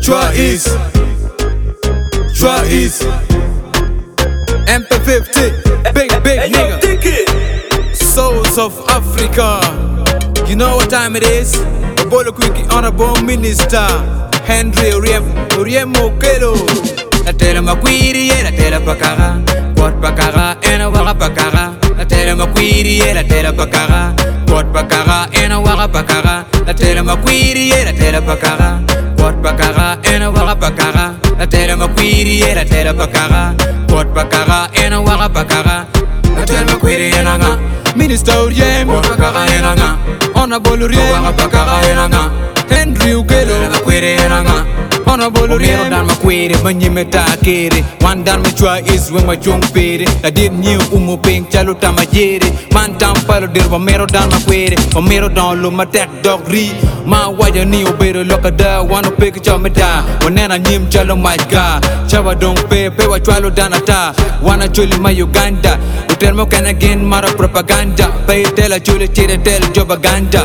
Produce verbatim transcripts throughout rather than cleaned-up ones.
Choix is, choix is M P fifty, big big nigga. Souls of Africa. You know what time it is? Obolo Kwiki, Honorable Minister Henry Oriem, Oriem Okelo. La tele makwiri, la tele pakara, pot pakara, ena wara pakara. La tele makwiri, la tele pakara, pot pakara, ena wara pakara. La tele makwiri, la tele pakara, pot pakara, ena wara pakara. La tele makwiri, la tele pakara, pot pakara, ena wara pakara. La tele makwiri, ena nga Minister Oriem, pot pakara, ena nga Honorable Oriem, wara pakara, ena nga Henry Okelo, la kwiri, ena nga Honorable Oriem, dan makwiri, manyimeta kere. One dan my choix is when my chung pere. I did new umu pink chalo tamajere. Man tam palo dir mero dan makwiri. Mero dan lo matek dog ri. Ma waja ni obero lokada. Wanna pick a chometa. Wanena nyim chalo majga. Chawa dong pe pe wa chwalo danata. Wanna chuli ma Uganda. Hotel mo can again mara propaganda. Pay tell chuli chile tell jobaganda.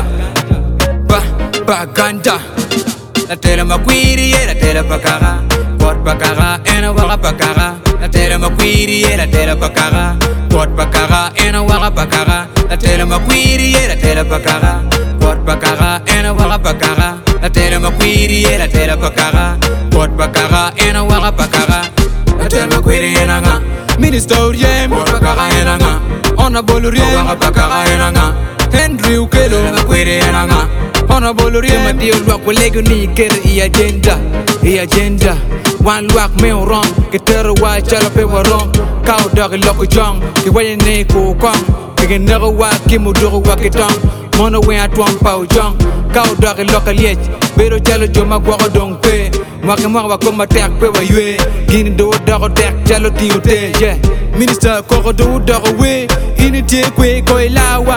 Ba baganda. La tele makwiri, la tele pakara, pot pakara, ena wara pakara. La tele makwiri, la tele pakara, pot pakara, ena wara pakara. La tele makwiri, la tele pakara, pot pakara, ena wara pakara. La tele makwiri, la tele pakara, pot pakara, ena wara pakara. La tele makwiri, ena nga Minister Oriem, pot pakara, ena nga Honorable Oriem, wara pakara, ena nga Henry Okelo, la makwiri, ena nga Honorable Oriem, Madio Luak, Walego ni kere i agenda, i agenda. One luak me wrong, ketero wa chala pe warong. Kau dog loko jong, ki waye ne ko kong. Ki nero wa ki mudoro wa ketong. Mono we atwang pau jong. Kau dog loko liech, bero chalo joma gwa dong pe. Mwake mwaka wa koma tek pe wa yue. Gini do dog tek chalo tiyo te, yeah. Minister koko do dog we, ini te kwe koi lawa.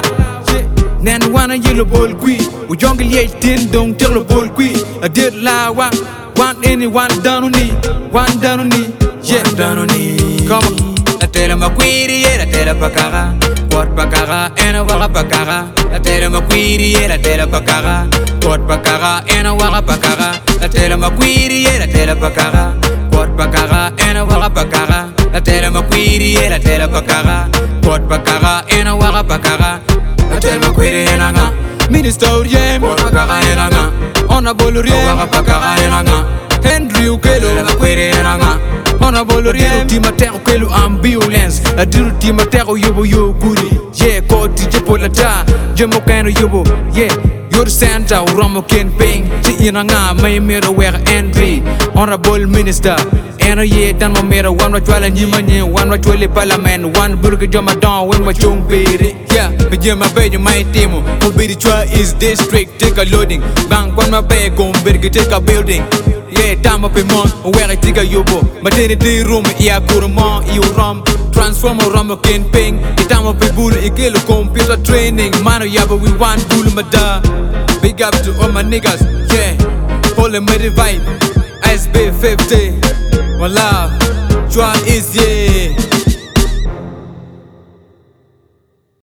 Nen wana yellow ball qui, we jungle ye tin don't tell the ball qui. I did la one, one any one down on knee, one down on knee, yeah, down on knee. Come on, la tele makwiri, la tele pakara, pot pakara, ena wara pakara. La tele makwiri, la tele pakara, pot pakara, ena wara pakara. La tele makwiri, la tele pakara, pot pakara, ena wara pakara. La tele makwiri, la tele pakara, pot pakara, ena wara pakara. La tele makwiri, ena nga Minister Oriem, pot pakara, ena nga Honorable Oriem, wara pakara, ena nga Henry Okelo, la makwiri, ena nga Honorable Oriem, tima teko kelu ambulance. La diru tima teko yobo yo guri. Yeah, ko tije polata, jemo kano yobo. Yeah, you're the Santa, Romo Ken Ping. Ti ina nga, may mero wera envy. Honorable Minister, ena ye dan mo mero. One wa chwala nyima nye, one wa chwele parliament. One burger jama don, when wa chung pere. Yeah, me jema bejo my timo. Mobili choix is district, take a loading. Bang, one my bag, go berge, take a building. Yeah, time up in mon, where I take a yobo. Maternity room, yeah, gourmand, you rum. Transform a rum, ken ping. The time up in bull, a kill computer training. Mano yaba, we want bull mada. Big up to all my niggas, yeah. Pull a medi vibe, S B fifty. One love, choix is yeah.